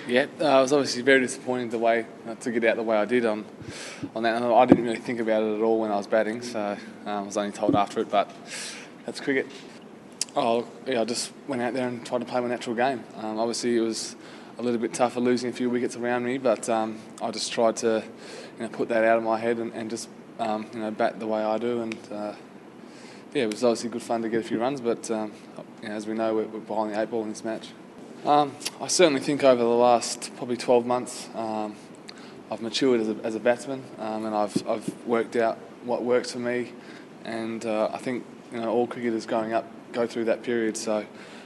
Yeah, it was obviously very disappointing the way to get out the way I did on that. And I didn't really think about it at all when I was batting, so I was only told after it. But that's cricket. Oh, yeah, I just went out there and tried to play my natural game. Obviously, it was a little bit tougher losing a few wickets around me, but I just tried to put that out of my head and just bat the way I do. And yeah, it was obviously good fun to get a few runs, but as we know, we're behind the 8 ball in this match. I certainly think over the last probably 12 months, I've matured as a batsman, and I've worked out what works for me, and I think all cricketers go through that period. So,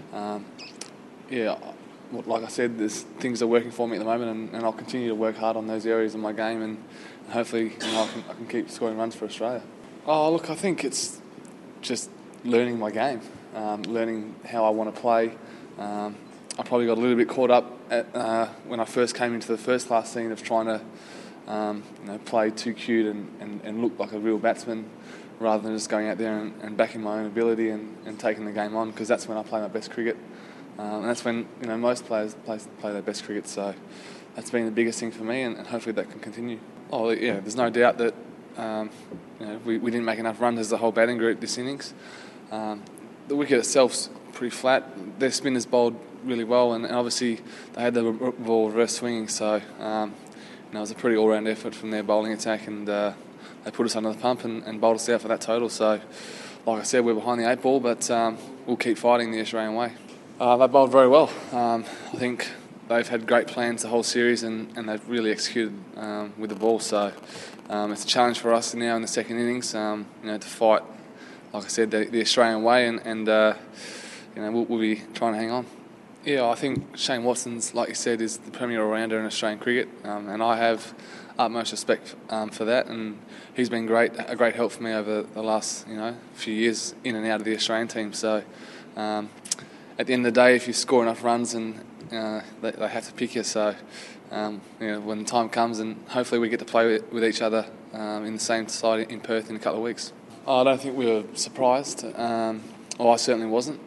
like I said, there's things that are working for me at the moment, and I'll continue to work hard on those areas of my game, and hopefully I can keep scoring runs for Australia. Oh, look, I think it's just learning my game, learning how I want to play. I probably got a little bit caught up when I first came into the first class scene of trying to play too cute and look like a real batsman rather than just going out there and backing my own ability and taking the game on, because that's when I play my best cricket. And that's when most players play their best cricket. So that's been the biggest thing for me, and hopefully that can continue. Oh yeah, there's no doubt that we didn't make enough runs as the whole batting group this innings. The wicket itself's pretty flat. Their spinners bowled really well, and obviously they had the ball reverse swinging, so it was a pretty all-round effort from their bowling attack, and they put us under the pump and bowled us out for that total. So, like I said, we're behind the 8 ball, but we'll keep fighting the Australian way. They bowled very well. I think they've had great plans the whole series, and they've really executed with the ball. So it's a challenge for us now in the second innings, to fight, like I said, the Australian way, and we'll be trying to hang on. Yeah, I think Shane Watson's, like you said, is the premier all-rounder in Australian cricket, and I have utmost respect for that, and he's been a great help for me over the last few years in and out of the Australian team. So at the end of the day, if you score enough runs, and they have to pick you, so when the time comes, and hopefully we get to play with each other in the same side in Perth in a couple of weeks. I don't think we were surprised. I certainly wasn't.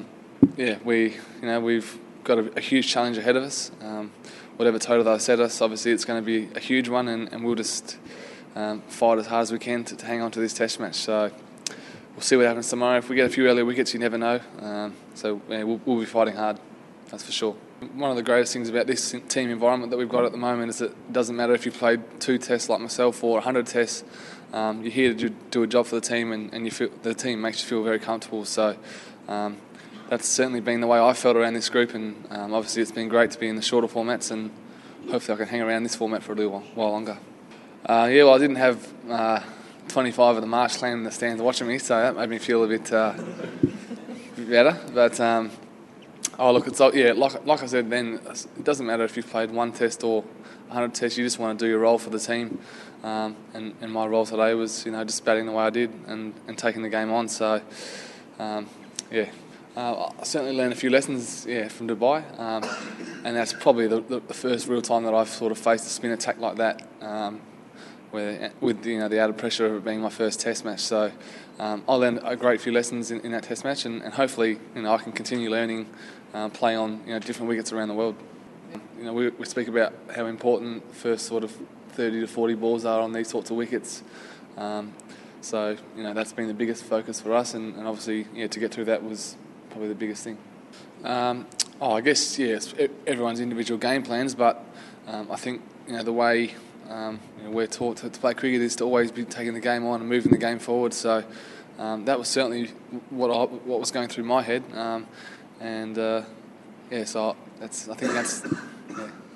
We've got a huge challenge ahead of us. Whatever total they set us, obviously it's going to be a huge one, and we'll just fight as hard as we can to hang on to this Test match. So we'll see what happens tomorrow. If we get a few early wickets, you never know. We'll be fighting hard, that's for sure. One of the greatest things about this team environment that we've got at the moment is that it doesn't matter if you played 2 tests like myself or 100 tests. You're here to do a job for the team, and you feel the team makes you feel very comfortable. So that's certainly been the way I felt around this group, and obviously it's been great to be in the shorter formats, and hopefully I can hang around this format for a little while longer. I didn't have 25 of the Marsh clan in the stands watching me, so that made me feel a bit better. But like I said then, it doesn't matter if you've played 1 test or 100 tests. You just want to do your role for the team, and my role today was just batting the way I did and taking the game on. So I certainly learned a few lessons from Dubai, and that's probably the first real time that I've sort of faced a spin attack like that, with the added pressure of it being my first Test match. So I learned a great few lessons in that Test match, and hopefully I can continue learning, play on different wickets around the world. We speak about how important first sort of 30 to 40 balls are on these sorts of wickets. So that's been the biggest focus for us, and obviously to get through that was probably the biggest thing. I guess it's everyone's individual game plans, but I think the way we're taught to play cricket is to always be taking the game on and moving the game forward. So that was certainly what was going through my head, so I think that's